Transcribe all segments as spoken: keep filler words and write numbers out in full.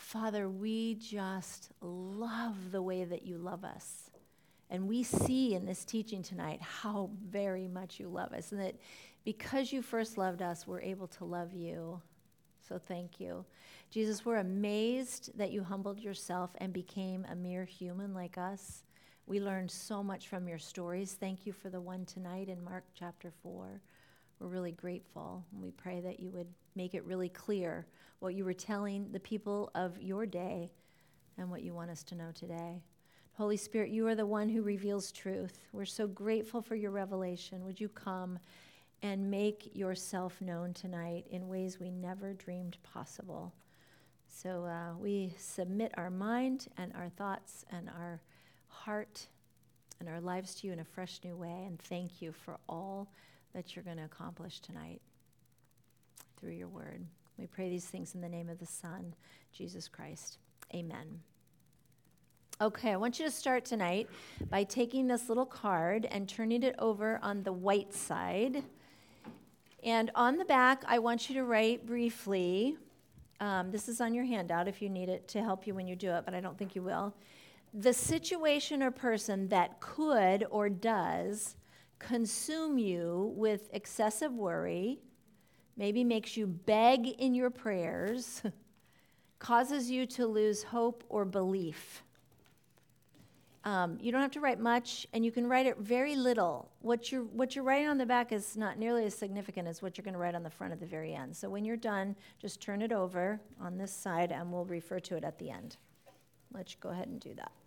Father, we just love the way that you love us. And we see in this teaching tonight how very much you love us. And that because you first loved us, we're able to love you. So thank you. Jesus, we're amazed that you humbled yourself and became a mere human like us. We learned so much from your stories. Thank you for the one tonight in Mark chapter four. We're really grateful. And we pray that you would make it really clear what you were telling the people of your day and what you want us to know today. Holy Spirit, you are the one who reveals truth. We're so grateful for your revelation. Would you come and make yourself known tonight in ways we never dreamed possible? So uh, we submit our mind and our thoughts and our heart and our lives to you in a fresh new way, and thank you for all that you're going to accomplish tonight through your word. We pray these things in the name of the Son, Jesus Christ. Amen. Okay, I want you to start tonight by taking this little card and turning it over on the white side. And on the back, I want you to write briefly, um, this is on your handout if you need it to help you when you do it, but I don't think you will. The situation or person that could or does consume you with excessive worry, maybe makes you beg in your prayers, causes you to lose hope or belief. Um, you don't have to write much, and you can write it very little. What you're, what you're writing on the back is not nearly as significant as what you're going to write on the front at the very end. So when you're done, just turn it over on this side, and we'll refer to it at the end. Let's go ahead and do that.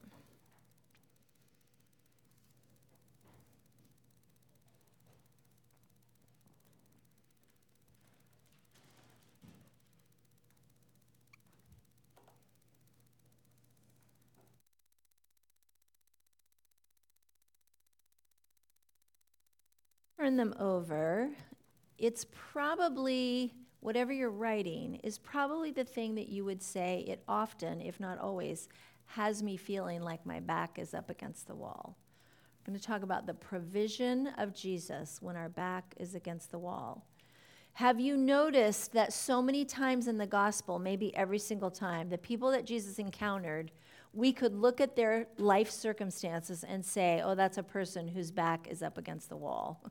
Turn them over. It's probably, whatever you're writing, is probably the thing that you would say it often, if not always, has me feeling like my back is up against the wall. I'm going to talk about the provision of Jesus when our back is against the wall. Have you noticed that so many times in the gospel, maybe every single time, the people that Jesus encountered, we could look at their life circumstances and say, oh, that's a person whose back is up against the wall.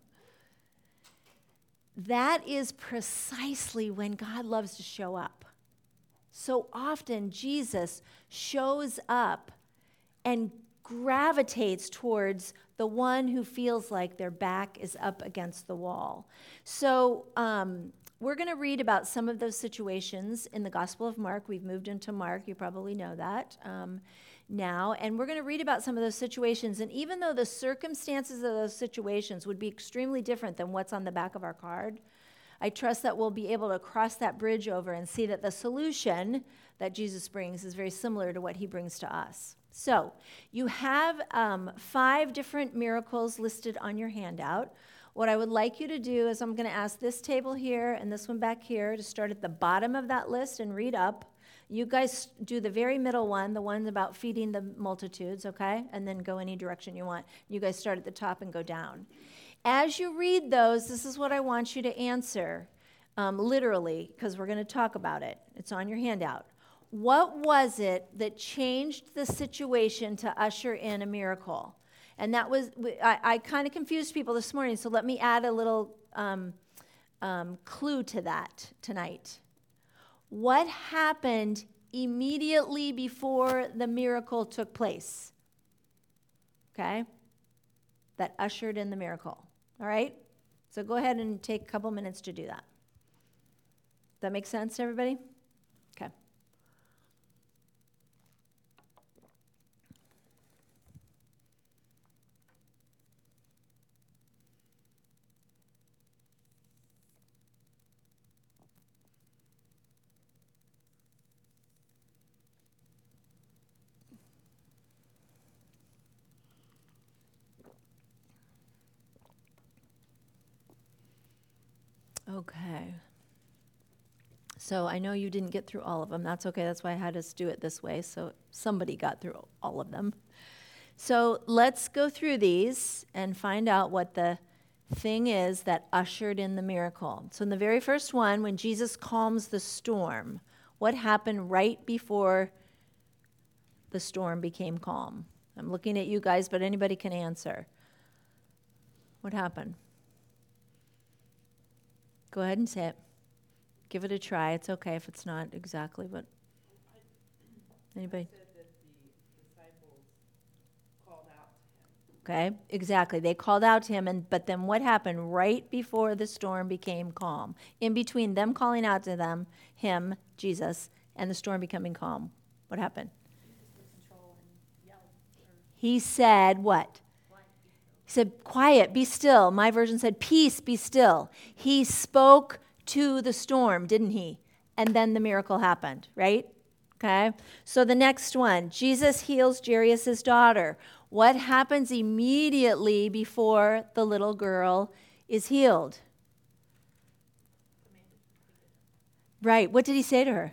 That is precisely when God loves to show up. So often Jesus shows up and gravitates towards the one who feels like their back is up against the wall. So um, we're going to read about some of those situations in the Gospel of Mark. We've moved into Mark. You probably know that um, now. And we're going to read about some of those situations. And even though the circumstances of those situations would be extremely different than what's on the back of our card, I trust that we'll be able to cross that bridge over and see that the solution that Jesus brings is very similar to what he brings to us. So you have um, five different miracles listed on your handout. What I would like you to do is I'm going to ask this table here and this one back here to start at the bottom of that list and read up. You guys do the very middle one, the one about feeding the multitudes, okay? And then go any direction you want. You guys start at the top and go down. As you read those, this is what I want you to answer, um, literally, because we're going to talk about it. It's on your handout. What was it that changed the situation to usher in a miracle? And that was, I, I kind of confused people this morning, so let me add a little um, um, clue to that tonight. What happened immediately before the miracle took place? Okay? That ushered in the miracle. All right? So go ahead and take a couple minutes to do that. Does that make sense to everybody? Okay. Okay. So I know you didn't get through all of them. That's okay. That's why I had us do it this way, so somebody got through all of them. So let's go through these and find out what the thing is that ushered in the miracle. So in the very first one, when Jesus calms the storm, What happened right before the storm became calm? I'm looking at you guys, but anybody can answer. What happened? Go ahead and say it. Give it a try. It's okay if it's not exactly what. Anybody? I said that the disciples called out to him. Okay, exactly. They called out to him, and but then what happened right before the storm became calm? In between them calling out to them, him, Jesus, and the storm becoming calm, what happened? He said what? He said, quiet, be still. My version said, peace, be still. He spoke to the storm, didn't he? And then the miracle happened, right? Okay. So the next one, Jesus heals Jairus' daughter. What happens immediately before the little girl is healed? Right. What did he say to her?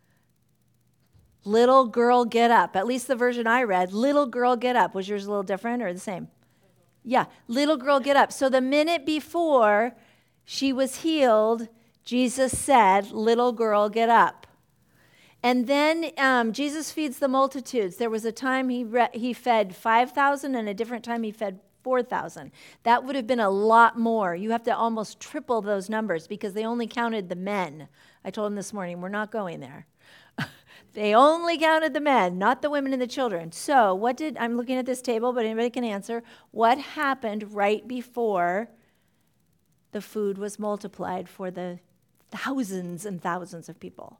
Little girl, get up. At least the version I read, little girl, get up. Was yours a little different or the same? Yeah, little girl, get up. So the minute before she was healed, Jesus said, little girl, get up. And then um, Jesus feeds the multitudes. There was a time he re- he fed five thousand and a different time he fed four thousand. That would have been a lot more. You have to almost triple those numbers because they only counted the men. I told him this morning, we're not going there. They only counted the men, not the women and the children. So what did, I'm looking at this table, but anybody can answer. What happened right before the food was multiplied for the thousands and thousands of people?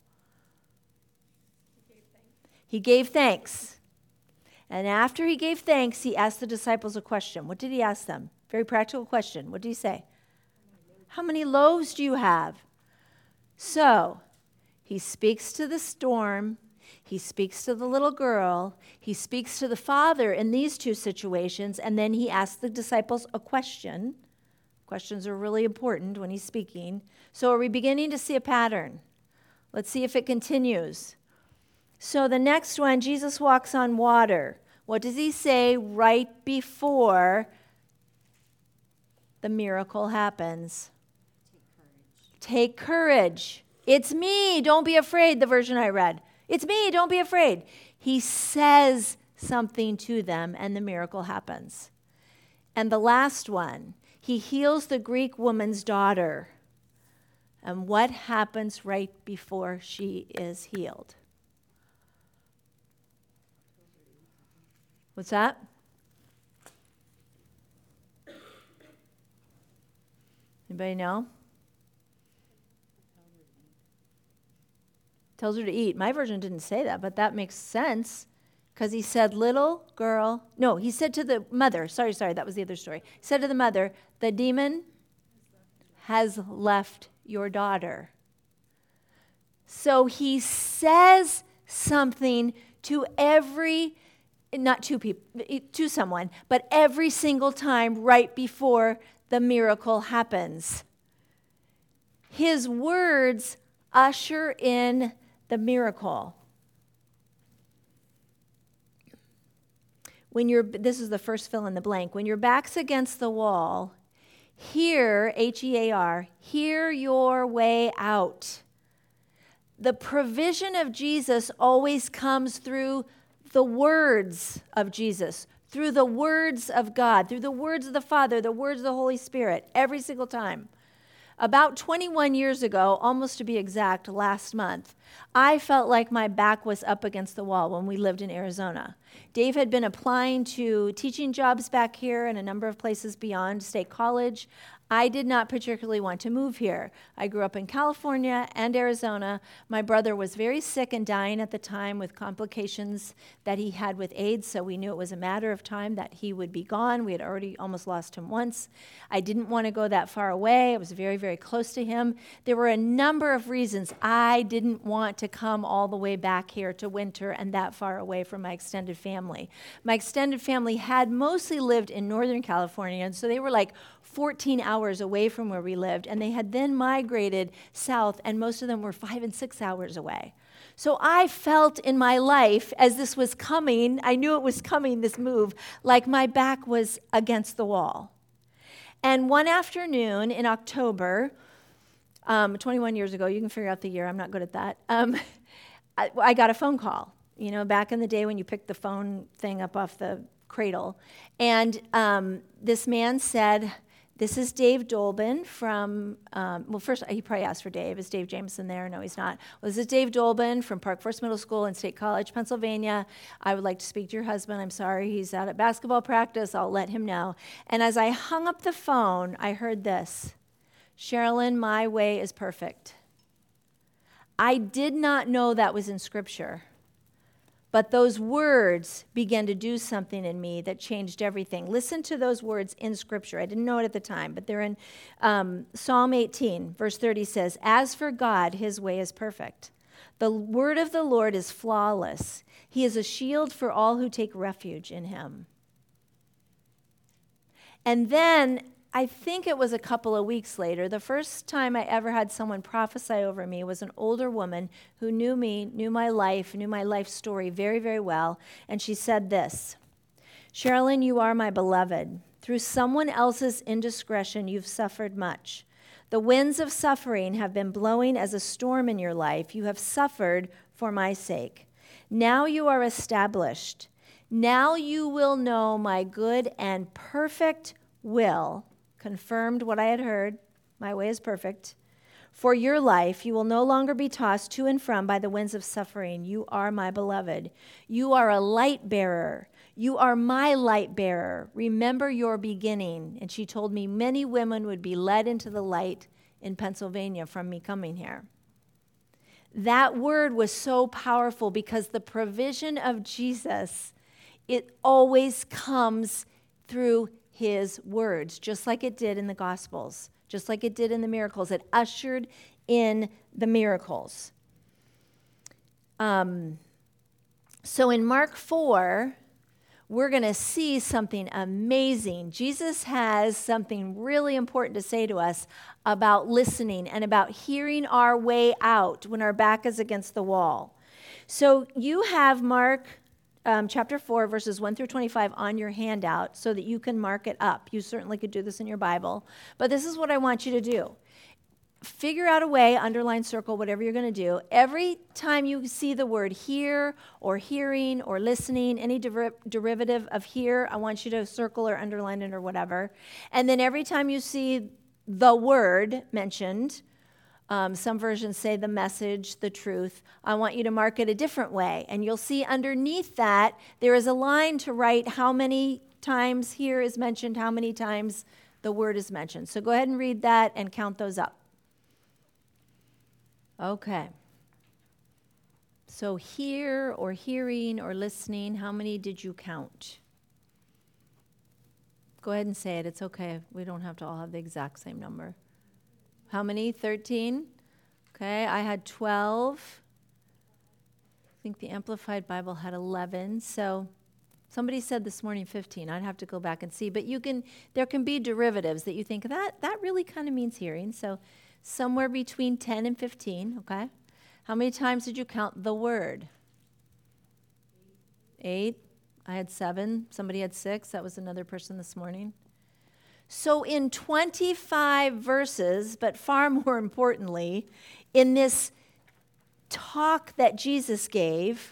He gave thanks. And after he gave thanks, he asked the disciples a question. What did he ask them? Very practical question. What did he say? How many loaves do you have? So he speaks to the storm. He speaks to the little girl. He speaks to the father in these two situations. And then he asks the disciples a question. Questions are really important when he's speaking. So are we beginning to see a pattern? Let's see if it continues. So the next one, Jesus walks on water. What does he say right before the miracle happens? Take courage. Take courage. It's me, don't be afraid, the version I read. It's me, don't be afraid. He says something to them, and the miracle happens. And the last one, he heals the Greek woman's daughter. And what happens right before she is healed? What's that? Anybody know? Tells her to eat. My version didn't say that, but that makes sense because he said, little girl. No, he said to the mother. Sorry, sorry, that was the other story. He said to the mother, the demon has left your daughter. So he says something to every, not to people, to someone, but every single time right before the miracle happens. His words usher in the miracle. When you're, this is the first fill in the blank. When your back's against the wall, hear, H E A R, hear your way out. The provision of Jesus always comes through the words of Jesus, through the words of God, through the words of the Father, the words of the Holy Spirit, every single time. About twenty-one years ago, almost to be exact, last month, I felt like my back was up against the wall when we lived in Arizona. Dave had been applying to teaching jobs back here and a number of places beyond State College. I did not particularly want to move here. I grew up in California and Arizona. My brother was very sick and dying at the time with complications that he had with AIDS, so we knew it was a matter of time that he would be gone. We had already almost lost him once. I didn't want to go that far away. I was very, very close to him. There were a number of reasons I didn't want to come all the way back here to winter and that far away from my extended family. My extended family had mostly lived in Northern California, and so they were like fourteen hours away from where we lived, and they had then migrated south, and most of them were five and six hours away. So I felt in my life, as this was coming, I knew it was coming, this move, like my back was against the wall. And one afternoon in October, um, twenty-one years ago, you can figure out the year, I'm not good at that, um, I, I got a phone call, you know, back in the day when you picked the phone thing up off the cradle. And um, this man said, this is Dave Dolben from, um, well, first, he probably asked for Dave. Is Dave Jameson there? No, he's not. Well, this is Dave Dolben from Park Forest Middle School in State College, Pennsylvania. I would like to speak to your husband. I'm sorry, he's out at basketball practice. I'll let him know. And as I hung up the phone, I heard this: Sherilyn, my way is perfect. I did not know that was in Scripture. But those words began to do something in me that changed everything. Listen to those words in Scripture. I didn't know it at the time, but they're in um, Psalm eighteen, verse thirty says, "As for God, his way is perfect. The word of the Lord is flawless. He is a shield for all who take refuge in him." And then, I think it was a couple of weeks later, the first time I ever had someone prophesy over me was an older woman who knew me, knew my life, knew my life story very, very well. And she said this: "Sherilyn, you are my beloved. Through someone else's indiscretion, you've suffered much. The winds of suffering have been blowing as a storm in your life. You have suffered for my sake. Now you are established. Now you will know my good and perfect will." Confirmed what I had heard. My way is perfect. "For your life, you will no longer be tossed to and from by the winds of suffering. You are my beloved. You are a light bearer. You are my light bearer. Remember your beginning." And she told me many women would be led into the light in Pennsylvania from me coming here. That word was so powerful because the provision of Jesus, it always comes through his words, just like it did in the Gospels, just like it did in the miracles. It ushered in the miracles. Um, so in Mark four, we're going to see something amazing. Jesus has something really important to say to us about listening and about hearing our way out when our back is against the wall. So you have Mark Um, chapter four, verses one through twenty-five on your handout so that you can mark it up. You certainly could do this in your Bible. But this is what I want you to do. Figure out a way, underline, circle, whatever you're going to do. Every time you see the word hear or hearing or listening, any deri- derivative of hear, I want you to circle or underline it or whatever. And then every time you see the word mentioned, Um, some versions say the message, the truth, I want you to mark it a different way. And you'll see underneath that, there is a line to write how many times here is mentioned, how many times the word is mentioned. So go ahead and read that and count those up. Okay. So hear or hearing or listening, how many did you count? Go ahead and say it. It's okay. We don't have to all have the exact same number. How many? thirteen? Okay, I had twelve. I think the Amplified Bible had eleven. So somebody said this morning fifteen. I'd have to go back and see. But you can, there can be derivatives that you think, that, that really kind of means hearing. So somewhere between ten and fifteen, okay? How many times did you count the word? Eight. I had seven. Somebody had six. That was another person this morning. So in twenty-five verses, but far more importantly, in this talk that Jesus gave,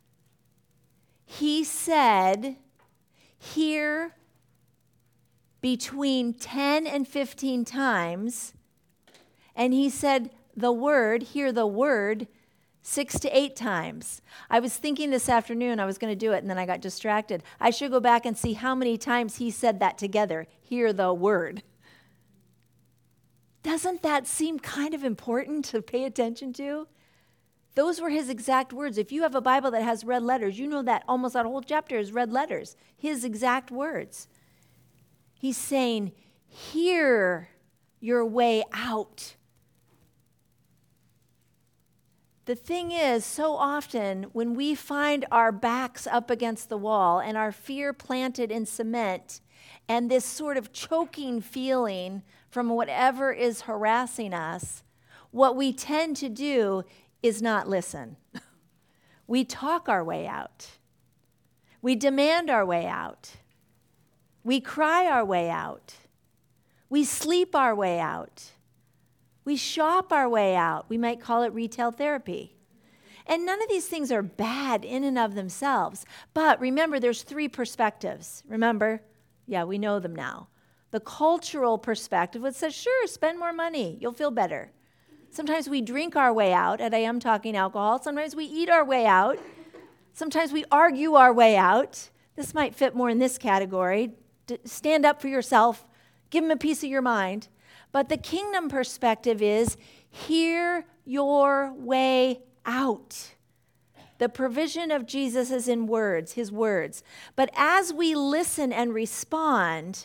he said, hear between ten and fifteen times, and he said the word, hear the word, six to eight times. I was thinking this afternoon I was going to do it, and then I got distracted. I should go back and see how many times he said that together. Hear the word. Doesn't that seem kind of important to pay attention to? Those were his exact words. If you have a Bible that has red letters, you know that almost that whole chapter is red letters. His exact words. He's saying, hear your way out. The thing is, so often when we find our backs up against the wall and our fear planted in cement and this sort of choking feeling from whatever is harassing us, what we tend to do is not listen. We talk our way out. We demand our way out. We cry our way out. We sleep our way out. We shop our way out. We might call it retail therapy. And none of these things are bad in and of themselves. But remember, there's three perspectives. Remember? Yeah, we know them now. The cultural perspective, which says, sure, spend more money. You'll feel better. Sometimes we drink our way out, and I am talking alcohol. Sometimes we eat our way out. Sometimes we argue our way out. This might fit more in this category. D- stand up for yourself. Give them a piece of your mind. But the kingdom perspective is, hear your way out. The provision of Jesus is in words, his words. But as we listen and respond,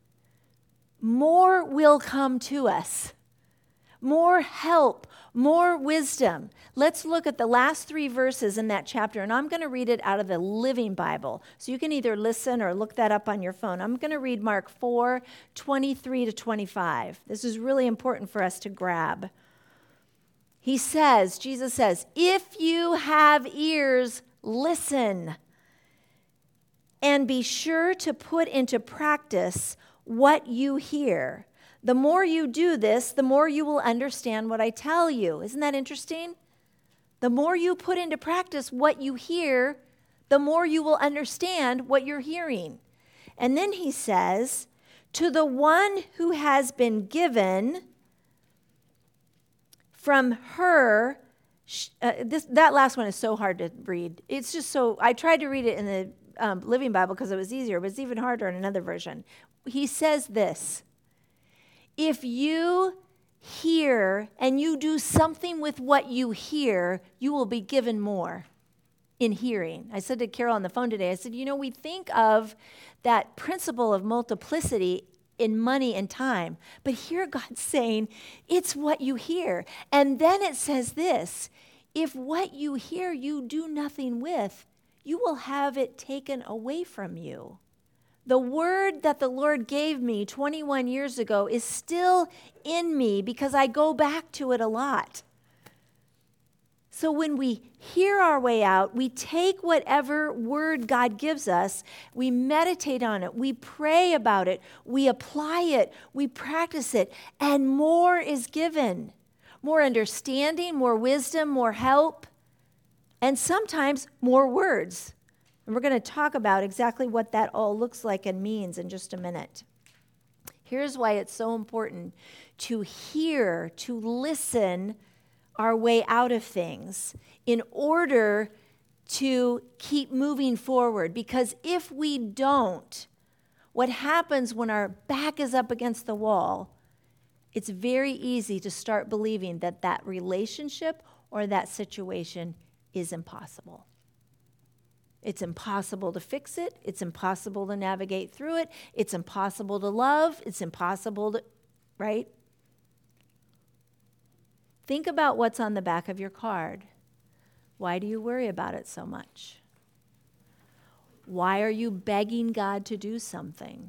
more will come to us. More help, more wisdom. Let's look at the last three verses in that chapter, and I'm going to read it out of the Living Bible. So you can either listen or look that up on your phone. I'm going to read Mark four, twenty-three to twenty-five. This is really important for us to grab. He says, Jesus says, if you have ears, listen, and be sure to put into practice what you hear. The more you do this, the more you will understand what I tell you. Isn't that interesting? The more you put into practice what you hear, the more you will understand what you're hearing. And then he says, to the one who has been given from her, uh, this, that last one is so hard to read. It's just so, I tried to read it in the um, Living Bible because it was easier, but it's even harder in another version. He says this, if you hear and you do something with what you hear, you will be given more in hearing. I said to Carol on the phone today, I said, you know, we think of that principle of multiplicity in money and time, but here God's saying it's what you hear. And then it says this, if what you hear you do nothing with, you will have it taken away from you. The word that the Lord gave me twenty-one years ago is still in me because I go back to it a lot. So when we hear our way out, we take whatever word God gives us, we meditate on it, we pray about it, we apply it, we practice it, and more is given. More understanding, more wisdom, more help, and sometimes more words. And we're going to talk about exactly what that all looks like and means in just a minute. Here's why it's so important to hear, to listen our way out of things in order to keep moving forward. Because if we don't, what happens when our back is up against the wall, it's very easy to start believing that that relationship or that situation is impossible. It's impossible to fix it. It's impossible to navigate through it. It's impossible to love. It's impossible to, right? Think about what's on the back of your card. Why do you worry about it so much? Why are you begging God to do something?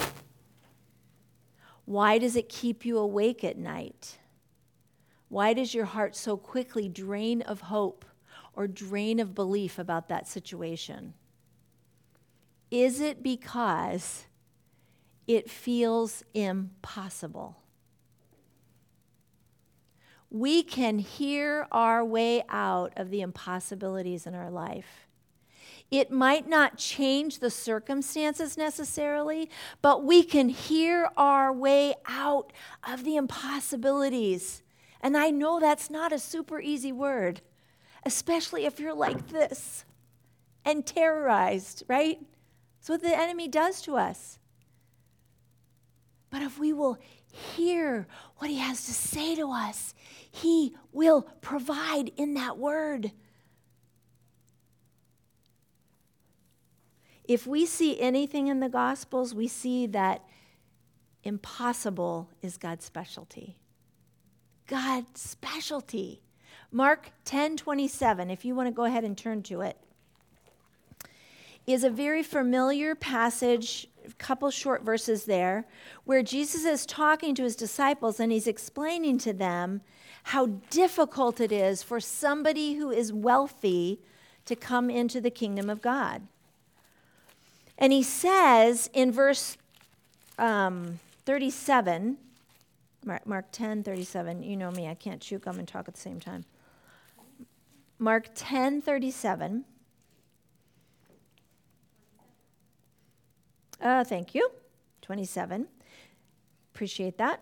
Why does it keep you awake at night? Why does your heart so quickly drain of hope or drain of belief about that situation? Is it because it feels impossible? We can hear our way out of the impossibilities in our life. It might not change the circumstances necessarily, but we can hear our way out of the impossibilities. And I know that's not a super easy word, especially if you're like this and terrorized, right? That's what the enemy does to us. But if we will hear what he has to say to us, he will provide in that word. If we see anything in the Gospels, we see that impossible is God's specialty. God's specialty. Mark ten twenty-seven, if you want to go ahead and turn to it, is a very familiar passage, a couple short verses there, where Jesus is talking to his disciples and he's explaining to them how difficult it is for somebody who is wealthy to come into the kingdom of God. And he says in verse um, thirty-seven, Mark, Mark ten thirty-seven, you know me, I can't chew gum and talk at the same time. Mark ten thirty-seven. Uh, thank you. twenty-seven. Appreciate that.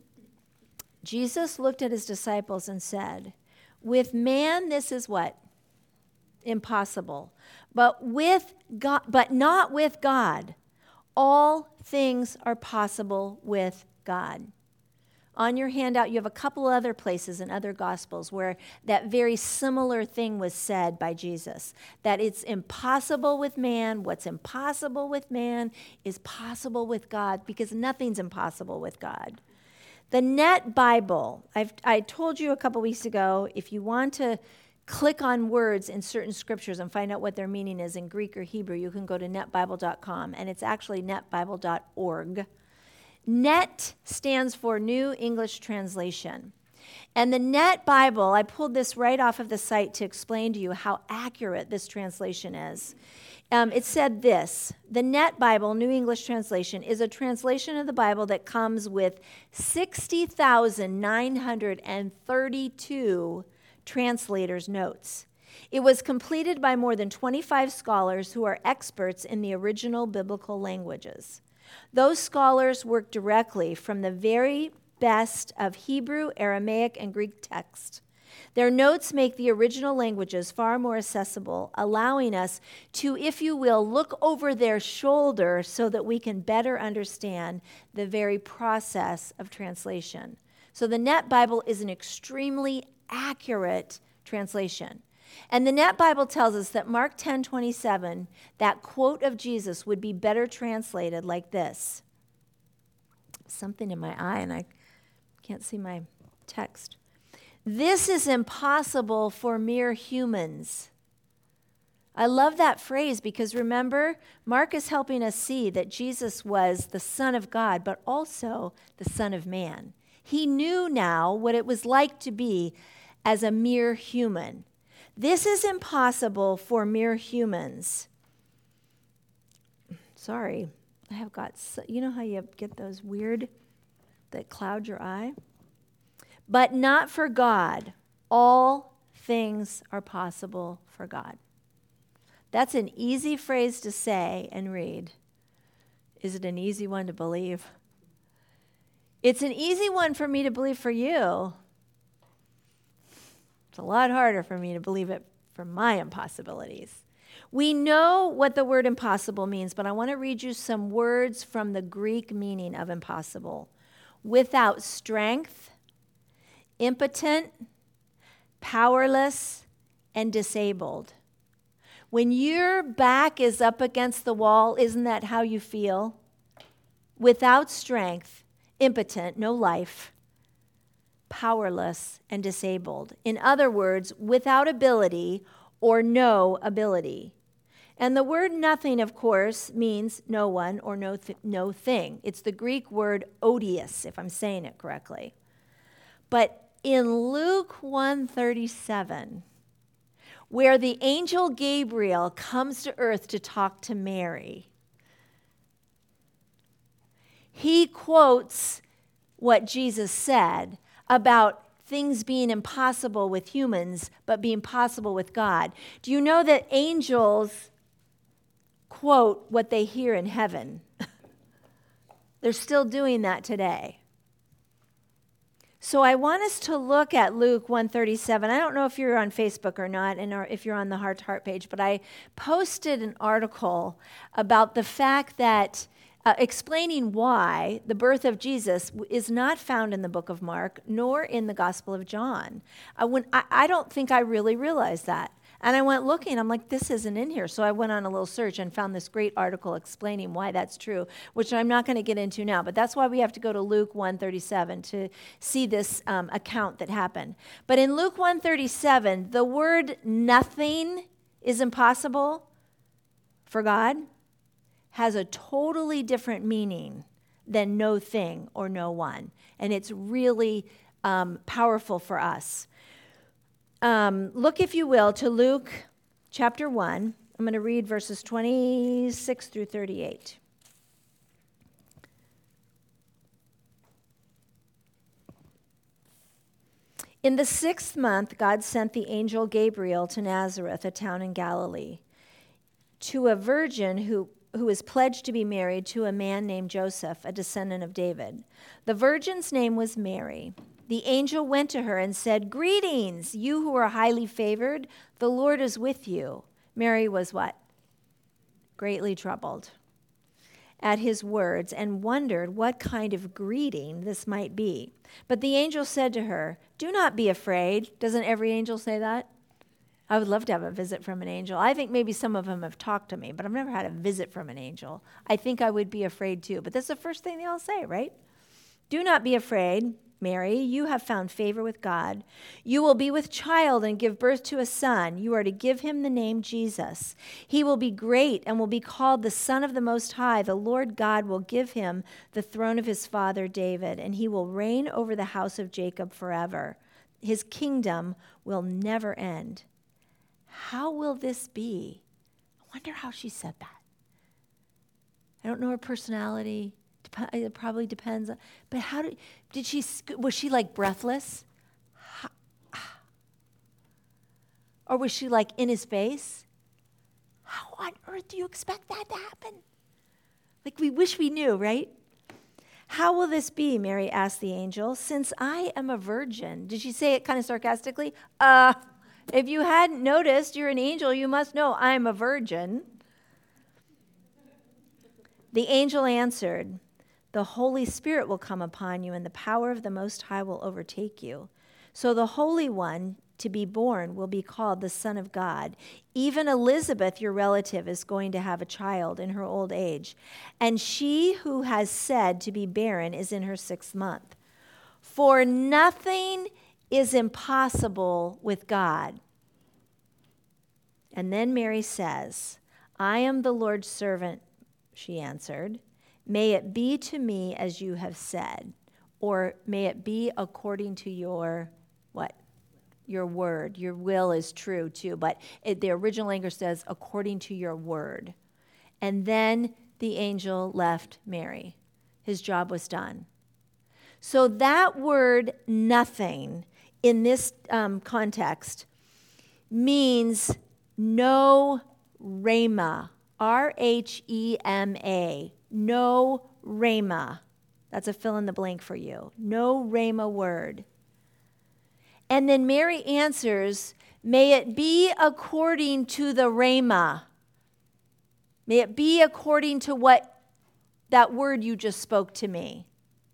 Jesus looked at his disciples and said, with man, this is what? Impossible. But with God, but not with God. All things are possible with God. On your handout, you have a couple other places in other Gospels where that very similar thing was said by Jesus, that it's impossible with man. What's impossible with man is possible with God, because nothing's impossible with God. The Net Bible, I've, I told you a couple weeks ago, if you want to click on words in certain scriptures and find out what their meaning is in Greek or Hebrew, you can go to net bible dot com, and it's actually net bible dot org. Net stands for New English Translation. And the Net Bible, I pulled this right off of the site to explain to you how accurate this translation is. Um, it said this: the Net Bible, New English Translation, is a translation of the Bible that comes with sixty thousand nine hundred thirty-two translators' notes. It was completed by more than twenty-five scholars who are experts in the original biblical languages. Those scholars work directly from the very best of Hebrew, Aramaic, and Greek text. Their notes make the original languages far more accessible, allowing us to, if you will, look over their shoulder so that we can better understand the very process of translation. So the Net Bible is an extremely accurate translation. And the Net Bible tells us that Mark ten twenty-seven, that quote of Jesus, would be better translated like this. Something in my eye, and I can't see my text. This is impossible for mere humans. I love that phrase because remember, Mark is helping us see that Jesus was the Son of God, but also the Son of Man. He knew now what it was like to be as a mere human. This is impossible for mere humans. Sorry, I have got, so, you know how you get those weird that cloud your eye? But not for God. All things are possible for God. That's an easy phrase to say and read. Is it an easy one to believe? It's an easy one for me to believe for you. It's a lot harder for me to believe it for my impossibilities. We know what the word impossible means, but I want to read you some words from the Greek meaning of impossible. Without strength, impotent, powerless, and disabled. When your back is up against the wall, isn't that how you feel? Without strength, impotent, no life, powerless, and disabled. In other words, without ability or no ability. And the word nothing, of course, means no one or no, th- no thing. It's the Greek word odious, if I'm saying it correctly. But in Luke one thirty-seven, where the angel Gabriel comes to earth to talk to Mary, he quotes what Jesus said about things being impossible with humans, but being possible with God. Do you know that angels quote what they hear in heaven? They're still doing that today. So I want us to look at Luke one thirty-seven. I don't know if you're on Facebook or not, and or if you're on the Heart to Heart page, but I posted an article about the fact that Uh, explaining why the birth of Jesus is not found in the book of Mark, nor in the Gospel of John. I, went, I, I don't think I really realized that. And I went looking, I'm like, this isn't in here. So I went on a little search and found this great article explaining why that's true, which I'm not going to get into now. But that's why we have to go to Luke one thirty-seven to see this um, account that happened. But in Luke one thirty-seven, the word nothing is impossible for God has a totally different meaning than no thing or no one. And it's really um, powerful for us. Um, look, if you will, to Luke chapter one. I'm going to read verses twenty-six through thirty-eight. In the sixth month, God sent the angel Gabriel to Nazareth, a town in Galilee, to a virgin who, who was pledged to be married to a man named Joseph, a descendant of David. The virgin's name was Mary. The angel went to her and said, "Greetings, you who are highly favored. The Lord is with you." Mary was what? Greatly troubled at his words and wondered what kind of greeting this might be. But the angel said to her, "Do not be afraid." Doesn't every angel say that? I would love to have a visit from an angel. I think maybe some of them have talked to me, but I've never had a visit from an angel. I think I would be afraid too, but that's the first thing they all say, right? "Do not be afraid, Mary, you have found favor with God. You will be with child and give birth to a son. You are to give him the name Jesus. He will be great and will be called the Son of the Most High. The Lord God will give him the throne of his father David, and he will reign over the house of Jacob forever. His kingdom will never end." How will this be? I wonder how she said that. I don't know her personality. It probably depends. But how did, did she, was she like breathless? Or was she like in his face? How on earth do you expect that to happen? Like we wish we knew, right? "How will this be?" Mary asked the angel, "since I am a virgin." Did she say it kind of sarcastically? Uh, if you hadn't noticed, you're an angel, you must know I'm a virgin. The angel answered, "The Holy Spirit will come upon you, and the power of the Most High will overtake you. So the Holy One to be born will be called the Son of God. Even Elizabeth, your relative, is going to have a child in her old age, and she who has said to be barren is in her sixth month. For nothing is impossible with God." And then Mary says, "I am the Lord's servant," she answered. "May it be to me as you have said," or may it be according to your, what? Your word. Your will is true too, but it, the original language says, according to your word. And then the angel left Mary. His job was done. So that word, nothing, in this um, context, means no rhema, R H E M A. No rhema. That's a fill in the blank for you. No rhema word. And then Mary answers, "May it be according to the rhema." May it be according to what that word you just spoke to me.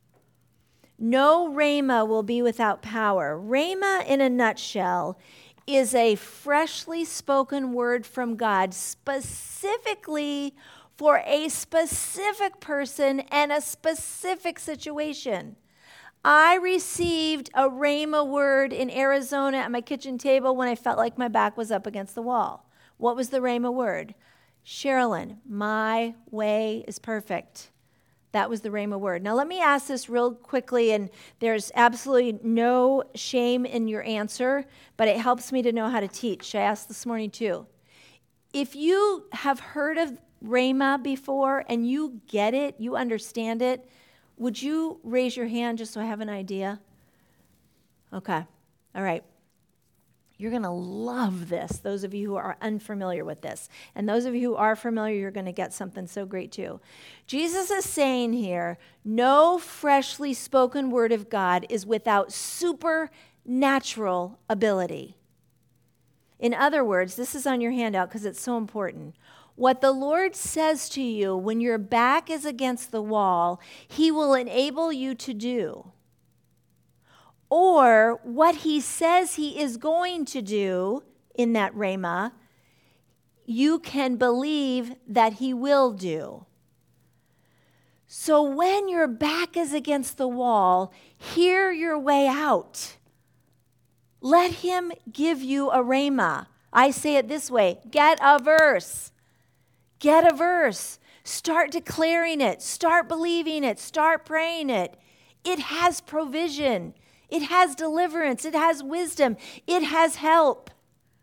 No rhema will be without power. Rhema, in a nutshell, is a freshly spoken word from God, specifically for a specific person and a specific situation. I received a rhema word in Arizona at my kitchen table when I felt like my back was up against the wall. What was the rhema word? Sherilyn, my way is perfect. That was the rhema word. Now let me ask this real quickly, and there's absolutely no shame in your answer, but it helps me to know how to teach. I asked this morning too. If you have heard of rhema before and you get it, you understand it, would you raise your hand just so I have an idea? Okay. All right. You're going to love this, those of you who are unfamiliar with this. And those of you who are familiar, you're going to get something so great too. Jesus is saying here, no freshly spoken word of God is without supernatural ability. In other words, this is on your handout because it's so important. What the Lord says to you when your back is against the wall, He will enable you to do. Or what He says He is going to do in that rhema, you can believe that He will do. So when your back is against the wall, hear your way out. Let Him give you a rhema. I say it this way, get a verse. Get a verse. Start declaring it. Start believing it. Start praying it. It has provision. It has deliverance. It has wisdom. It has help.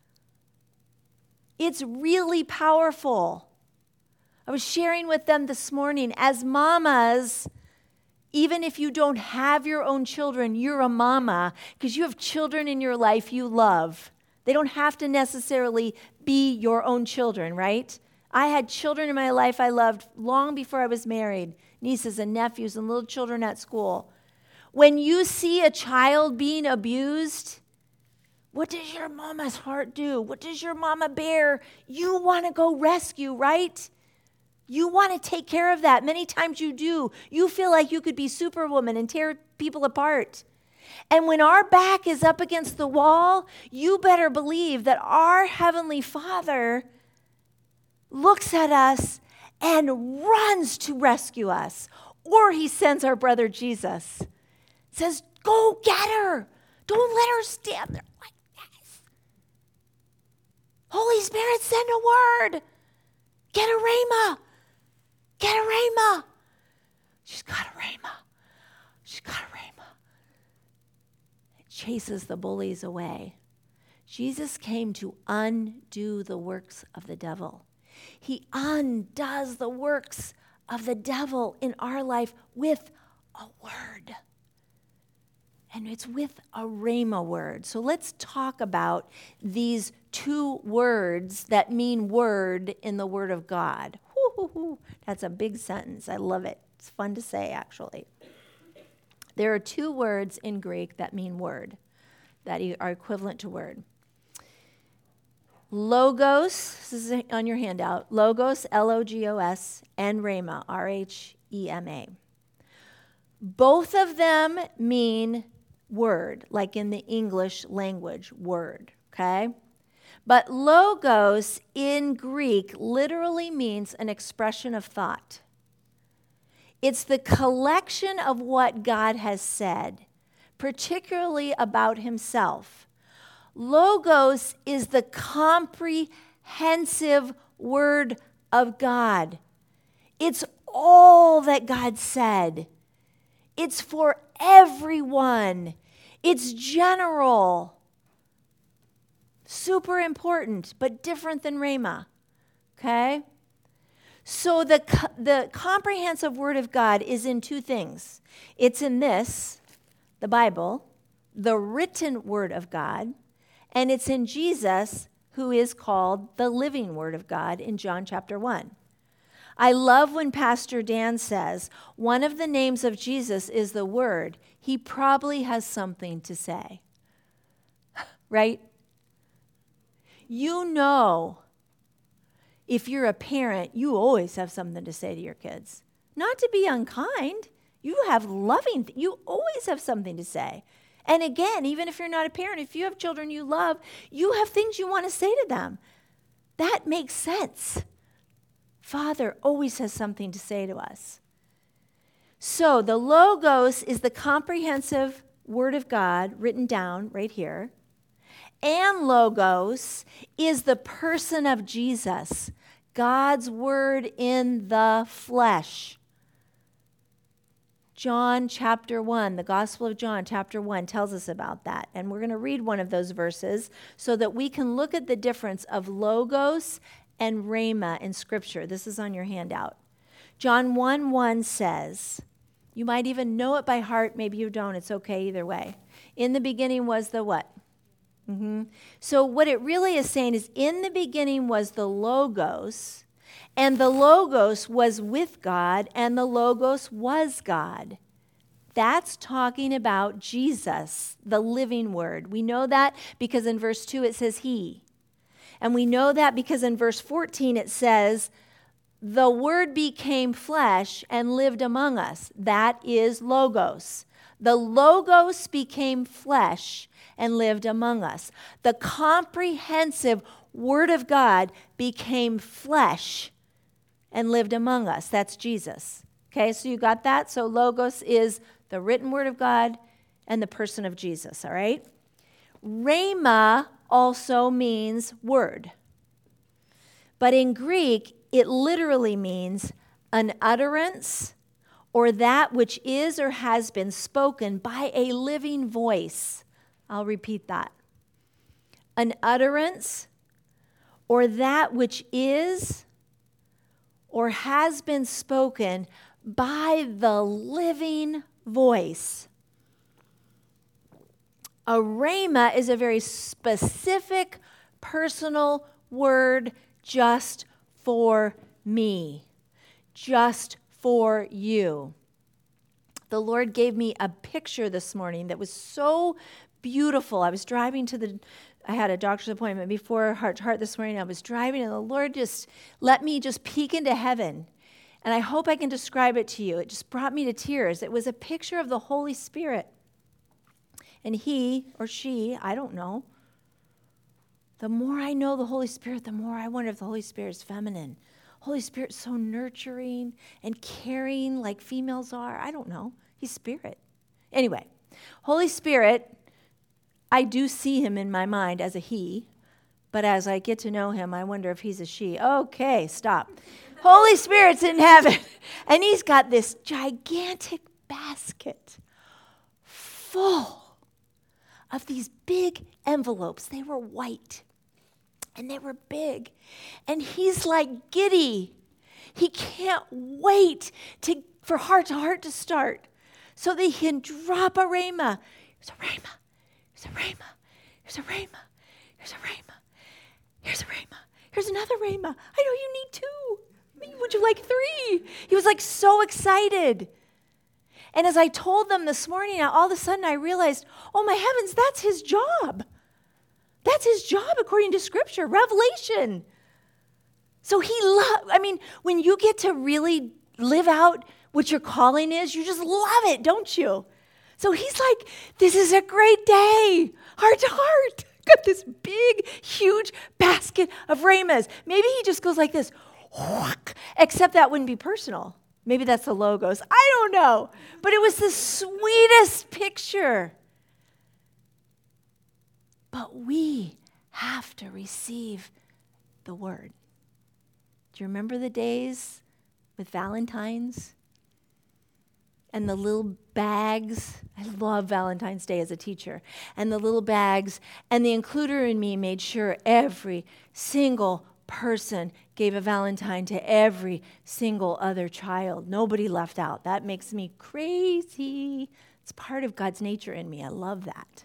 It's really powerful. I was sharing with them this morning, as mamas, Even if you don't have your own children, you're a mama because you have children in your life you love. They don't have to necessarily be your own children, right? I had children in my life I loved long before I was married, nieces and nephews and little children at school. When you see a child being abused, what does your mama's heart do? What does your mama bear? You want to go rescue, right? You want to take care of that. Many times you do. You feel like you could be Superwoman and tear people apart. And when our back is up against the wall, you better believe that our Heavenly Father looks at us and runs to rescue us. Or he sends our brother Jesus. Says, go get her. Don't let her stand there like this. Holy Spirit, send a word. Get a rhema. Get a rhema. She's got a rhema. She's got a rhema. It chases the bullies away. Jesus came to undo the works of the devil. He undoes the works of the devil in our life with a word. And it's with a rhema word. So let's talk about these two words that mean word in the Word of God. Woo-hoo-hoo. That's a big sentence. I love it. It's fun to say, actually. There are two words in Greek that mean word, that are equivalent to word. Logos, this is on your handout, logos, L O G O S, and rhema, R H E M A. Both of them mean word, like in the English language, word, okay? But logos in Greek literally means an expression of thought. It's the collection of what God has said, particularly about himself. Logos is the comprehensive word of God. It's all that God said. It's for everyone. It's general. Super important, but different than rhema. Okay? So the, the comprehensive word of God is in two things. It's in this, the Bible, the written word of God, and it's in Jesus, who is called the living word of God in John chapter one. I love when Pastor Dan says, one of the names of Jesus is the Word. He probably has something to say. Right? You know, if you're a parent, you always have something to say to your kids. Not to be unkind. You have loving, th- you always have something to say. And again, even if you're not a parent, if you have children you love, you have things you want to say to them. That makes sense. Father always has something to say to us. So the Logos is the comprehensive Word of God written down right here. And Logos is the person of Jesus, God's Word in the flesh. John chapter one, the Gospel of John chapter one tells us about that. And we're going to read one of those verses so that we can look at the difference of Logos and rhema in Scripture. This is on your handout. John one one says, you might even know it by heart, maybe you don't, it's okay either way. In the beginning was the what? Mm-hmm. So what it really is saying is, in the beginning was the Logos, and the Logos was with God, and the Logos was God. That's talking about Jesus, the living Word. We know that because in verse two it says He. And we know that because in verse fourteen it says, the Word became flesh and lived among us. That is Logos. The Logos became flesh and lived among us. The comprehensive Word of God became flesh and lived among us. That's Jesus. Okay, so you got that? So Logos is the written Word of God and the person of Jesus, all right? Rhema also means word. But in Greek, it literally means an utterance or that which is or has been spoken by a living voice. I'll repeat that. An utterance or that which is or has been spoken by the living voice. A rhema is a very specific, personal word just for me, just for you. The Lord gave me a picture this morning that was so beautiful. I was driving to the, I had a doctor's appointment before Heart to Heart this morning. I was driving and the Lord just let me just peek into heaven. And I hope I can describe it to you. It just brought me to tears. It was a picture of the Holy Spirit. And he or she, I don't know. The more I know the Holy Spirit, the more I wonder if the Holy Spirit is feminine. Holy Spirit's so nurturing and caring like females are. I don't know. He's spirit. Anyway, Holy Spirit, I do see him in my mind as a he, but as I get to know him, I wonder if he's a she. Okay, stop. Holy Spirit's in heaven, and he's got this gigantic basket full of these big envelopes. They were white, and they were big, and he's like giddy. He can't wait to for Heart to Heart to start so that he can drop a rhema. Here's a rhema. Here's a rhema. Here's a rhema. Here's a rhema. Here's a rhema. Here's another rhema. I know you need two. Would you like three? He was like so excited. And as I told them this morning, all of a sudden I realized, oh my heavens, that's his job. That's his job according to Scripture, Revelation. So he loves, I mean, when you get to really live out what your calling is, you just love it, don't you? So he's like, this is a great day, Heart to Heart. Got this big, huge basket of rhemas. Maybe he just goes like this, except that wouldn't be personal. Maybe that's the logos. I don't know. But it was the sweetest picture. But we have to receive the word. Do you remember the days with Valentine's? And the little bags. I love Valentine's Day as a teacher. And the little bags. And the includer in me made sure every single person gave a Valentine to every single other child. Nobody left out. That makes me crazy. It's part of God's nature in me. I love that.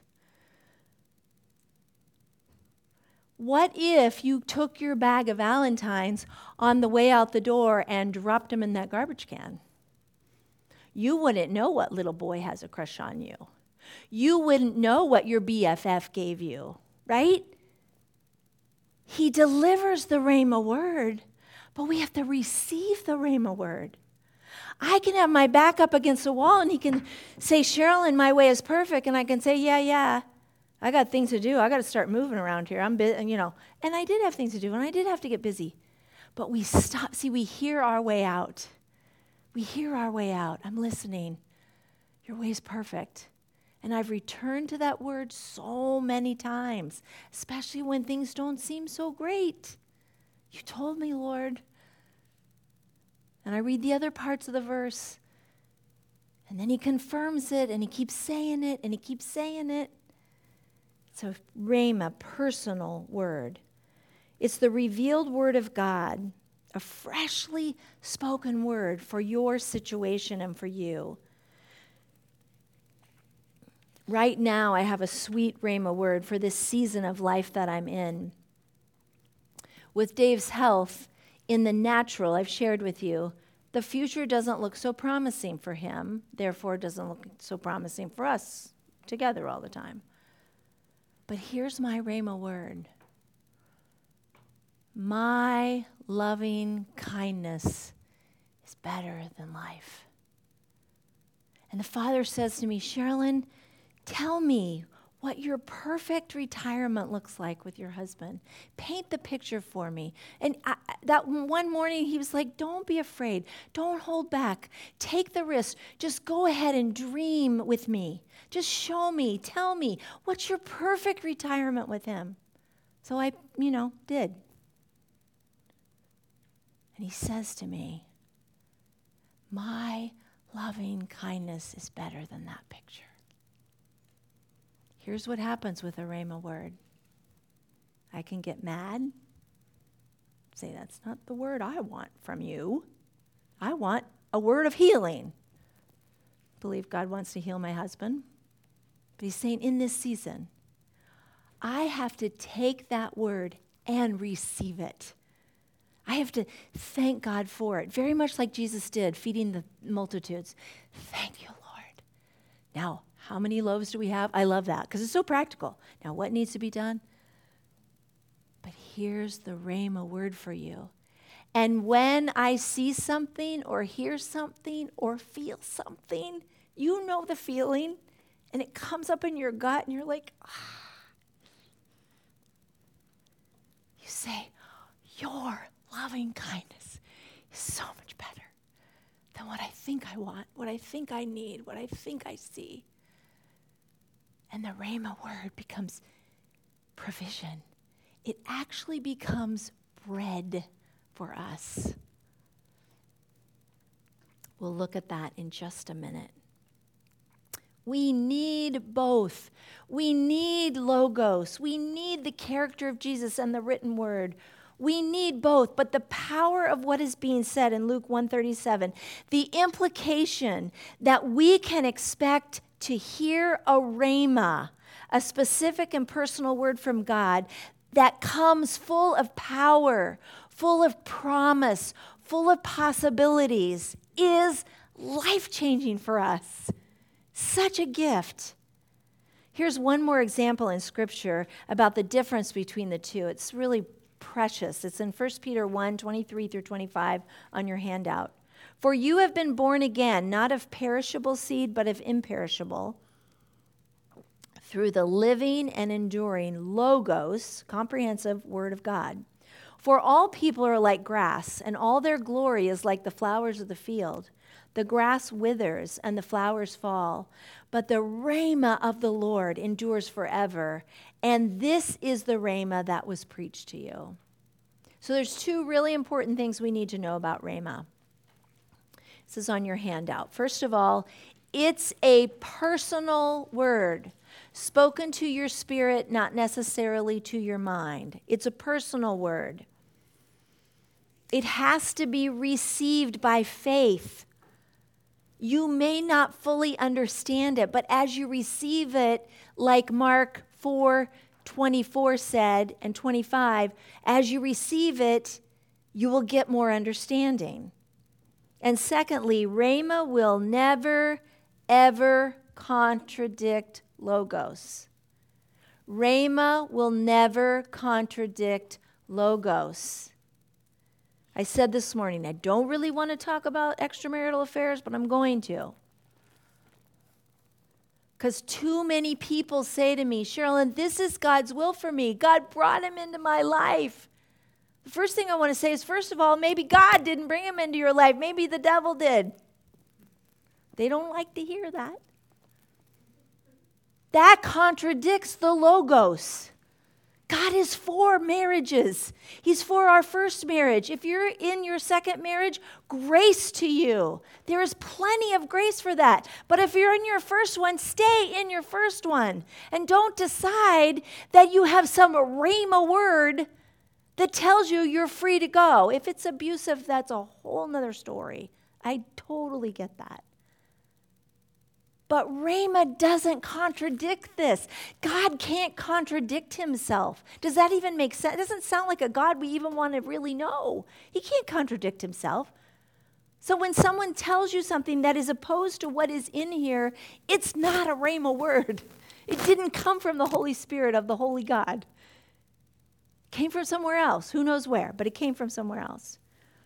What if you took your bag of Valentines on the way out the door and dropped them in that garbage can? You wouldn't know what little boy has a crush on you. You wouldn't know what your B F F gave you, right? He delivers the Rhema word, but we have to receive the Rhema word. I can have my back up against the wall and he can say, Sherilyn, my way is perfect. And I can say, yeah, yeah, I got things to do. I got to start moving around here. I'm busy, you know. And I did have things to do and I did have to get busy. But we stop. See, we hear our way out. We hear our way out. I'm listening. Your way is perfect. And I've returned to that word so many times, especially when things don't seem so great. You told me, Lord. And I read the other parts of the verse. And then he confirms it, and he keeps saying it, and he keeps saying it. It's a rhema, personal word. It's the revealed word of God, a freshly spoken word for your situation and for you. Right now, I have a sweet rhema word for this season of life that I'm in. With Dave's health, in the natural, I've shared with you, the future doesn't look so promising for him, therefore it doesn't look so promising for us together all the time. But here's my rhema word. My loving kindness is better than life. And the Father says to me, Sherilyn, tell me what your perfect retirement looks like with your husband. Paint the picture for me. And I, that one morning, he was like, don't be afraid. Don't hold back. Take the risk. Just go ahead and dream with me. Just show me, tell me, what's your perfect retirement with him? So I, you know, did. And he says to me, my loving kindness is better than that picture. Here's what happens with a rhema word. I can get mad, say that's not the word I want from you. I want a word of healing. believe God wants to heal my husband. But he's saying in this season, I have to take that word and receive it. I have to thank God for it, very much like Jesus did, feeding the multitudes. Thank you, Lord. Now, how many loaves do we have? I love that because it's so practical. Now, what needs to be done? But here's the rhema word for you. And when I see something or hear something or feel something, you know the feeling, and it comes up in your gut, and you're like, ah. You say, your loving kindness is so much better than what I think I want, what I think I need, what I think I see. And the rhema word becomes provision. It actually becomes bread for us. We'll look at that in just a minute. We need both. We need logos. We need the character of Jesus and the written word. We need both, but the power of what is being said in Luke one thirty-seven, the implication that we can expect to hear a rhema, a specific and personal word from God that comes full of power, full of promise, full of possibilities, is life-changing for us. Such a gift. Here's one more example in Scripture about the difference between the two. It's really precious. It's in First Peter one, twenty-three through twenty-five on your handout. For you have been born again, not of perishable seed, but of imperishable, through the living and enduring Logos, comprehensive Word of God. For all people are like grass, and all their glory is like the flowers of the field. The grass withers and the flowers fall, but the rhema of the Lord endures forever. And this is the rhema that was preached to you. So there's two really important things we need to know about rhema. This is on your handout. First of all, it's a personal word spoken to your spirit, not necessarily to your mind. It's a personal word. It has to be received by faith. You may not fully understand it, but as you receive it, like Mark four twenty-four said, and twenty-five, as you receive it, you will get more understanding. And secondly, rhema will never, ever contradict logos. Rhema will never contradict logos. I said this morning, I don't really want to talk about extramarital affairs, but I'm going to. Because too many people say to me, Sherilyn, this is God's will for me. God brought him into my life. The first thing I want to say is, first of all, maybe God didn't bring him into your life. Maybe the devil did. They don't like to hear that. That contradicts the logos. God is for marriages. He's for our first marriage. If you're in your second marriage, grace to you. There is plenty of grace for that. But if you're in your first one, stay in your first one. And don't decide that you have some rhema word that tells you you're free to go. If it's abusive, that's a whole nother story. I totally get that. But rhema doesn't contradict this. God can't contradict himself. Does that even make sense? It doesn't sound like a God we even want to really know. He can't contradict himself. So when someone tells you something that is opposed to what is in here, it's not a rhema word. It didn't come from the Holy Spirit of the Holy God. It came from somewhere else. Who knows where, but it came from somewhere else.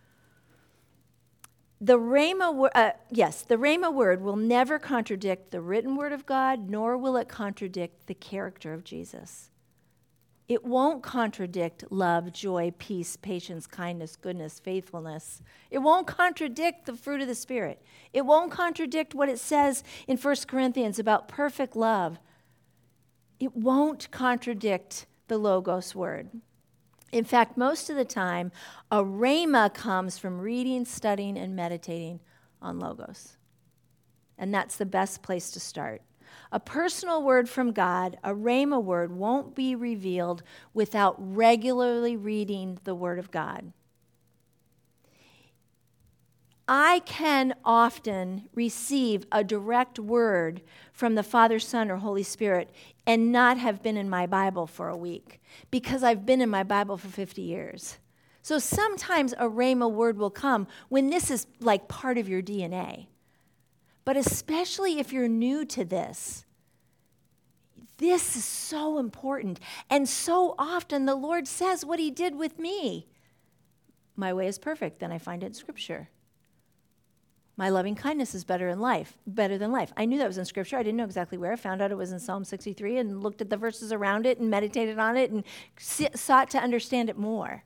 The rhema, uh, yes, the rhema word will never contradict the written word of God, nor will it contradict the character of Jesus. It won't contradict love, joy, peace, patience, kindness, goodness, faithfulness. It won't contradict the fruit of the Spirit. It won't contradict what it says in First Corinthians about perfect love. It won't contradict the Logos word. In fact, most of the time, a rhema comes from reading, studying, and meditating on Logos. And that's the best place to start. A personal word from God, a rhema word, won't be revealed without regularly reading the Word of God. I can often receive a direct word from the Father, Son, or Holy Spirit and not have been in my Bible for a week because I've been in my Bible for fifty years. So sometimes a rhema word will come when this is like part of your D N A. But especially if you're new to this, this is so important. And so often the Lord says what he did with me. My way is perfect, then I find it in Scripture. My loving kindness is better in life, better than life. I knew that was in Scripture. I didn't know exactly where. I found out it was in Psalm sixty-three and looked at the verses around it and meditated on it and sought to understand it more.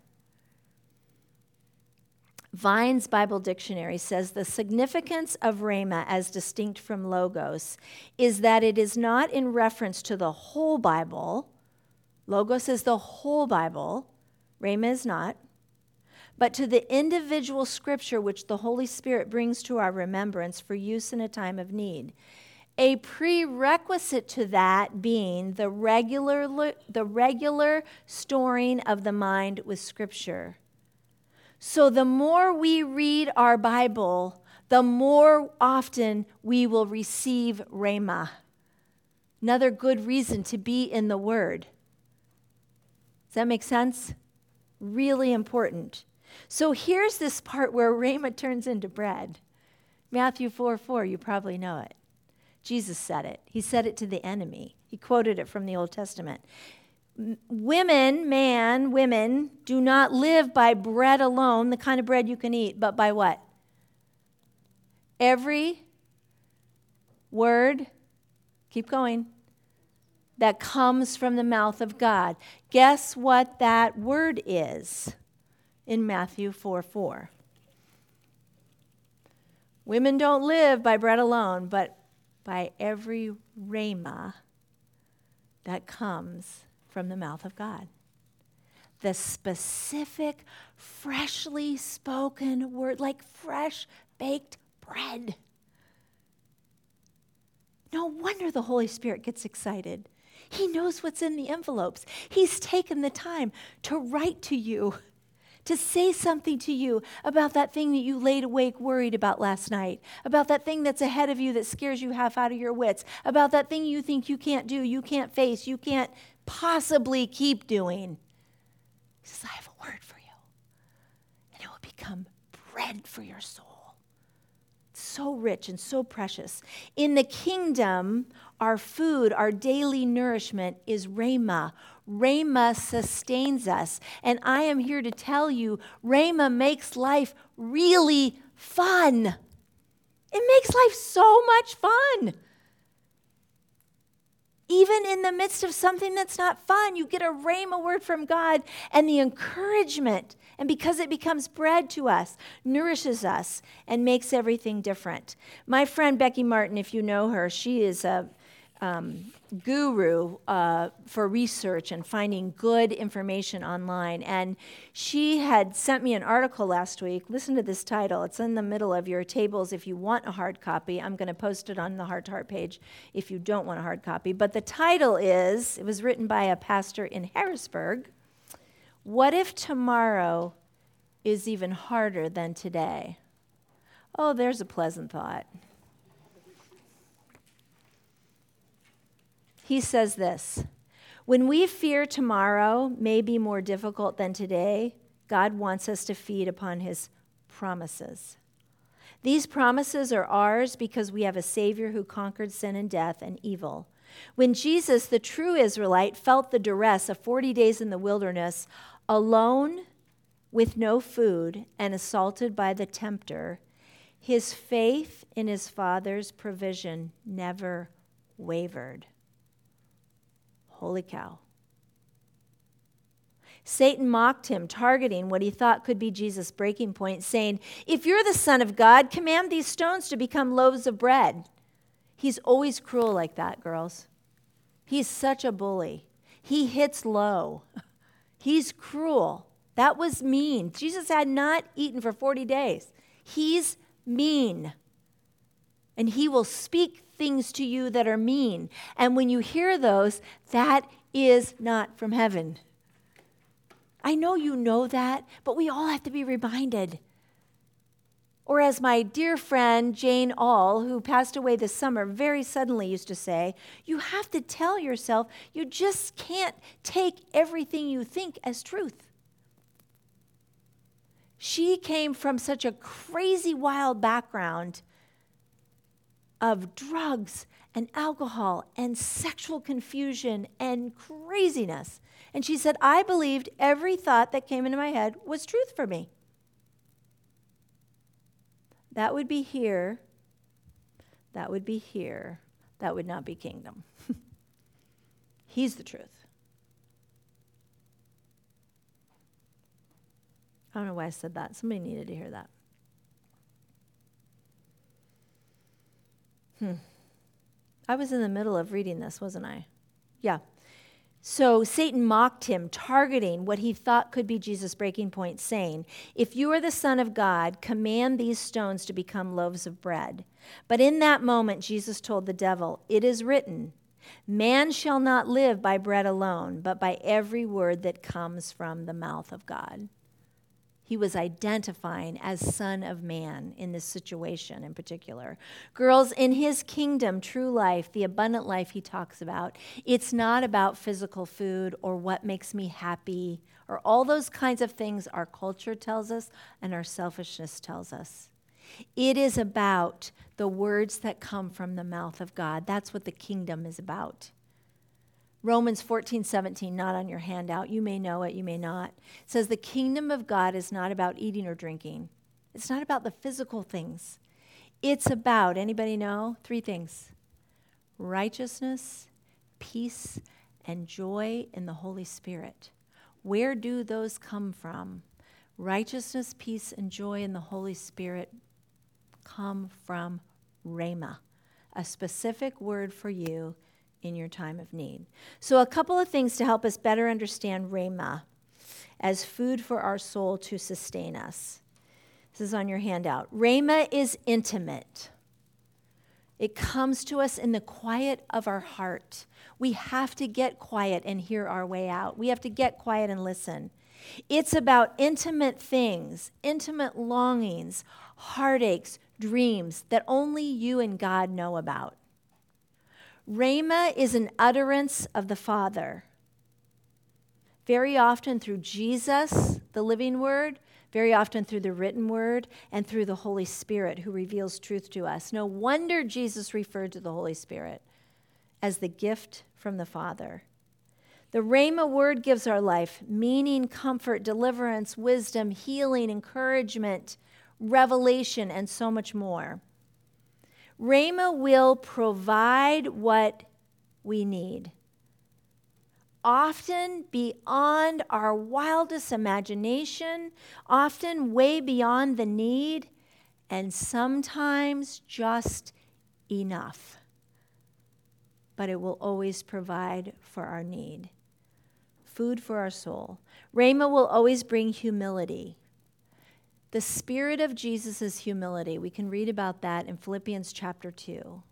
Vine's Bible Dictionary says the significance of rhema as distinct from logos is that it is not in reference to the whole Bible. Logos is the whole Bible. Rhema is not. But to the individual scripture which the Holy Spirit brings to our remembrance for use in a time of need. A prerequisite to that being the regular, the regular storing of the mind with Scripture. So the more we read our Bible, the more often we will receive rhema. Another good reason to be in the Word. Does that make sense? Really important. So here's this part where rhema turns into bread. Matthew four four, you probably know it. Jesus said it. He said it to the enemy. He quoted it from the Old Testament. Women, man, women, do not live by bread alone, the kind of bread you can eat, but by what? Every word, keep going, that comes from the mouth of God. Guess what that word is in Matthew four four? Women don't live by bread alone, but by every rhema that comes from the mouth of God. The specific, freshly spoken word, like fresh baked bread. No wonder the Holy Spirit gets excited. He knows what's in the envelopes. He's taken the time to write to you, to say something to you about that thing that you laid awake worried about last night, about that thing that's ahead of you that scares you half out of your wits, about that thing you think you can't do, you can't face, you can't possibly keep doing. He says, I have a word for you, and it will become bread for your soul. It's so rich and so precious. In the kingdom, our food, our daily nourishment is rhema. Rhema sustains us. And I am here to tell you, rhema makes life really fun. It makes life so much fun. Even in the midst of something that's not fun, you get a rhema word from God, and the encouragement, and because it becomes bread to us, nourishes us, and makes everything different. My friend Becky Martin, if you know her, she is a um, guru uh, for research and finding good information online. And she had sent me an article last week. Listen to this title. It's in the middle of your tables if you want a hard copy. I'm going to post it on the Heart to Heart page if you don't want a hard copy. But the title is, it was written by a pastor in Harrisburg, What If Tomorrow is Even Harder Than Today? Oh, there's a pleasant thought. He says this, when we fear tomorrow may be more difficult than today, God wants us to feed upon his promises. These promises are ours because we have a Savior who conquered sin and death and evil. When Jesus, the true Israelite, felt the duress of forty days in the wilderness, alone with no food and assaulted by the tempter, his faith in his Father's provision never wavered. Holy cow. Satan mocked him, targeting what he thought could be Jesus' breaking point, saying, if you're the Son of God, command these stones to become loaves of bread. He's always cruel like that, girls. He's such a bully. He hits low. He's cruel. That was mean. Jesus had not eaten for forty days. He's mean. And he will speak things to you that are mean. And when you hear those, that is not from heaven. I know you know that, but we all have to be reminded. Or as my dear friend Jane All, who passed away this summer, very suddenly used to say, you have to tell yourself you just can't take everything you think as truth. She came from such a crazy, wild background of drugs and alcohol and sexual confusion and craziness. And she said, I believed every thought that came into my head was truth for me. That would be here. That would be here. That would not be kingdom. He's the truth. I don't know why I said that. Somebody needed to hear that. Hmm. I was in the middle of reading this, wasn't I? Yeah. So Satan mocked him, targeting what he thought could be Jesus' breaking point, saying, if you are the Son of God, command these stones to become loaves of bread. But in that moment, Jesus told the devil, it is written, man shall not live by bread alone, but by every word that comes from the mouth of God. He was identifying as Son of Man in this situation in particular. Girls, in his kingdom, true life, the abundant life he talks about, it's not about physical food or what makes me happy or all those kinds of things our culture tells us and our selfishness tells us. It is about the words that come from the mouth of God. That's what the kingdom is about. Romans fourteen seventeen, not on your handout. You may know it, you may not. It says the kingdom of God is not about eating or drinking. It's not about the physical things. It's about, anybody know? Three things. Righteousness, peace, and joy in the Holy Spirit. Where do those come from? Righteousness, peace, and joy in the Holy Spirit come from Rhema, a specific word for you in your time of need. So a couple of things to help us better understand Rhema as food for our soul to sustain us. This is on your handout. Rhema is intimate. It comes to us in the quiet of our heart. We have to get quiet and hear our way out. We have to get quiet and listen. It's about intimate things, intimate longings, heartaches, dreams that only you and God know about. Rhema is an utterance of the Father. Very often through Jesus, the living word, very often through the written word, and through the Holy Spirit who reveals truth to us. No wonder Jesus referred to the Holy Spirit as the gift from the Father. The Rhema word gives our life meaning, comfort, deliverance, wisdom, healing, encouragement, revelation, and so much more. Rhema will provide what we need, often beyond our wildest imagination, often way beyond the need, and sometimes just enough. But it will always provide for our need. Food for our soul. Rhema will always bring humility. The spirit of Jesus is humility. We can read about that in Philippians chapter two.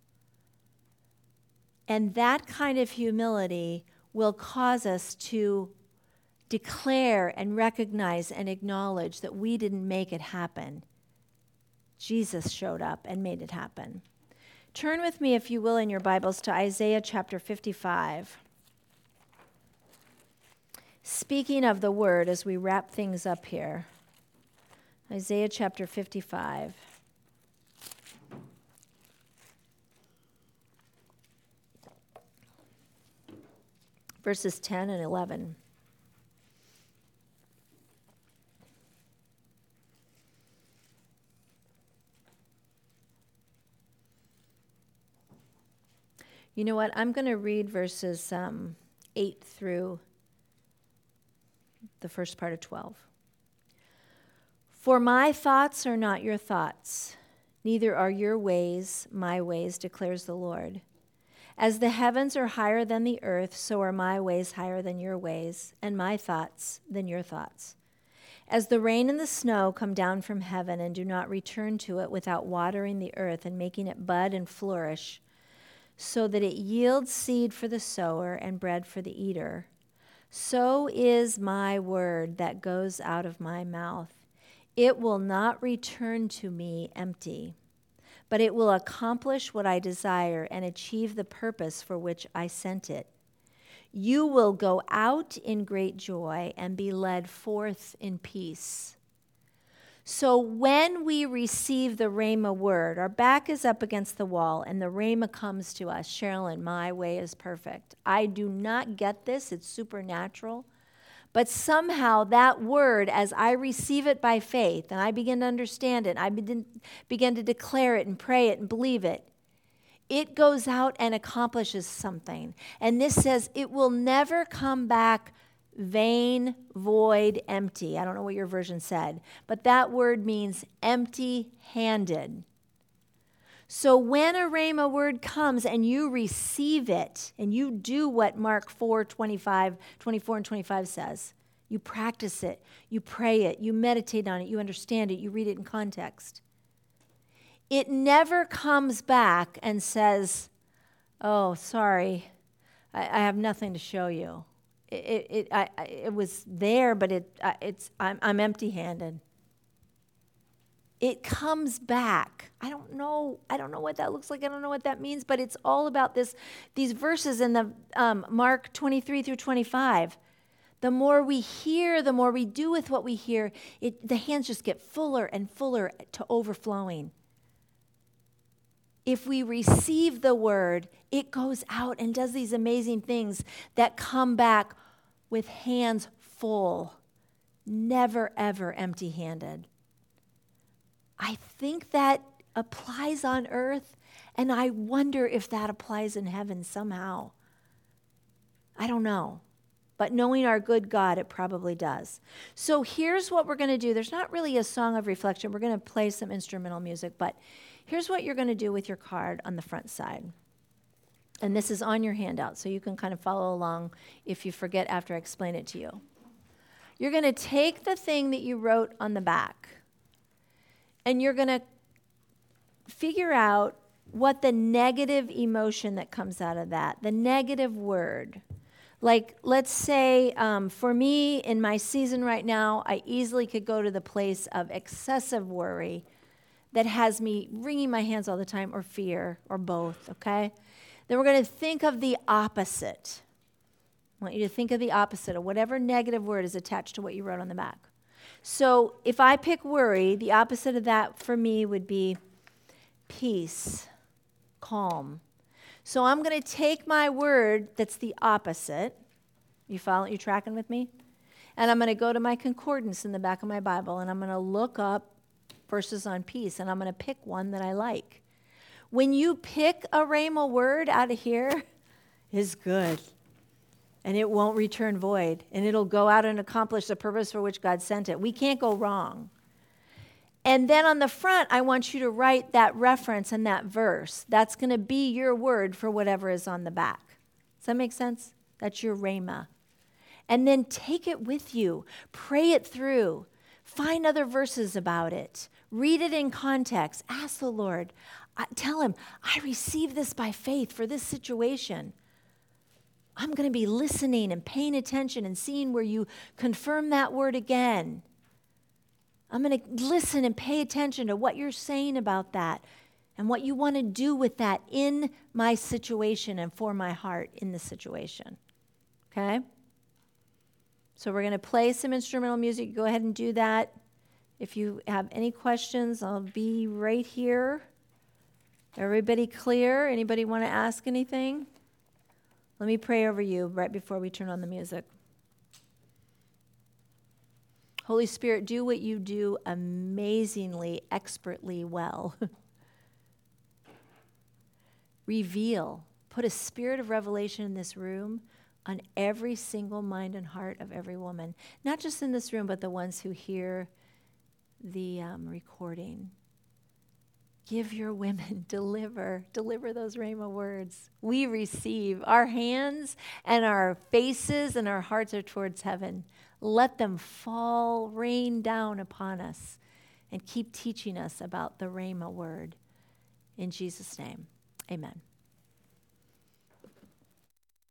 And that kind of humility will cause us to declare and recognize and acknowledge that we didn't make it happen. Jesus showed up and made it happen. Turn with me, if you will, in your Bibles to Isaiah chapter fifty-five. Speaking of the word as we wrap things up here. Isaiah chapter fifty-five. Verses ten and eleven. You know what? I'm going to read verses um, eight through the first part of twelve. For my thoughts are not your thoughts, neither are your ways my ways, declares the Lord. As the heavens are higher than the earth, so are my ways higher than your ways, and my thoughts than your thoughts. As the rain and the snow come down from heaven and do not return to it without watering the earth and making it bud and flourish, so that it yields seed for the sower and bread for the eater, so is my word that goes out of my mouth. it will not return to me empty, but it will accomplish what I desire and achieve the purpose for which I sent it. You will go out in great joy and be led forth in peace. So when we receive the Rhema word, our back is up against the wall and the Rhema comes to us. Sherilyn, my way is perfect. I do not get this. It's supernatural. But somehow that word, as I receive it by faith and I begin to understand it, I begin, begin to declare it and pray it and believe it, it goes out and accomplishes something. And this says it will never come back vain, void, empty. I don't know what your version said, but that word means empty-handed. So when a Rhema word comes and you receive it and you do what Mark four, twenty-five, twenty-four and twenty-five says, you practice it, you pray it, you meditate on it, you understand it, you read it in context. It never comes back and says, oh, sorry, I, I have nothing to show you. It, it, I, it was there, but it, it's, I'm, I'm empty-handed. It comes back. I don't know. I don't know what that looks like. I don't know what that means, but it's all about this. These verses in the um, Mark twenty-three through twenty-five. The more we hear, the more we do with what we hear, it, the hands just get fuller and fuller to overflowing. If we receive the word, it goes out and does these amazing things that come back with hands full, never, ever empty-handed. I think that applies on earth, and I wonder if that applies in heaven somehow. I don't know. But knowing our good God, it probably does. So here's what we're going to do. There's not really a song of reflection. We're going to play some instrumental music, but here's what you're going to do with your card on the front side. And this is on your handout, so you can kind of follow along if you forget after I explain it to you. You're going to take the thing that you wrote on the back, and you're going to figure out what the negative emotion that comes out of that, the negative word. Like, let's say, um, for me, in my season right now, I easily could go to the place of excessive worry that has me wringing my hands all the time, or fear, or both, okay? Then we're going to think of the opposite. I want you to think of the opposite of whatever negative word is attached to what you wrote on the back. So if I pick worry, the opposite of that for me would be peace, calm. So I'm going to take my word that's the opposite. You follow? You tracking with me? And I'm going to go to my concordance in the back of my Bible, and I'm going to look up verses on peace, and I'm going to pick one that I like. When you pick a Rhema word out of here, it's good. And it won't return void. And it'll go out and accomplish the purpose for which God sent it. We can't go wrong. And then on the front, I want you to write that reference and that verse. That's going to be your word for whatever is on the back. Does that make sense? That's your Rhema. And then take it with you. Pray it through. Find other verses about it. Read it in context. Ask the Lord. I, tell him, I received this by faith for this situation. I'm going to be listening and paying attention and seeing where you confirm that word again. I'm going to listen and pay attention to what you're saying about that and what you want to do with that in my situation and for my heart in the situation. Okay? So we're going to play some instrumental music. Go ahead and do that. If you have any questions, I'll be right here. Everybody clear? Anybody want to ask anything? Let me pray over you right before we turn on the music. Holy Spirit, do what you do amazingly, expertly well. Reveal. Put a spirit of revelation in this room on every single mind and heart of every woman. Not just in this room, but the ones who hear the um, recording. Give your women, deliver, deliver those Rhema words. We receive. Our hands and our faces and our hearts are towards heaven. Let them fall, rain down upon us, and keep teaching us about the Rhema word. In Jesus' name, amen.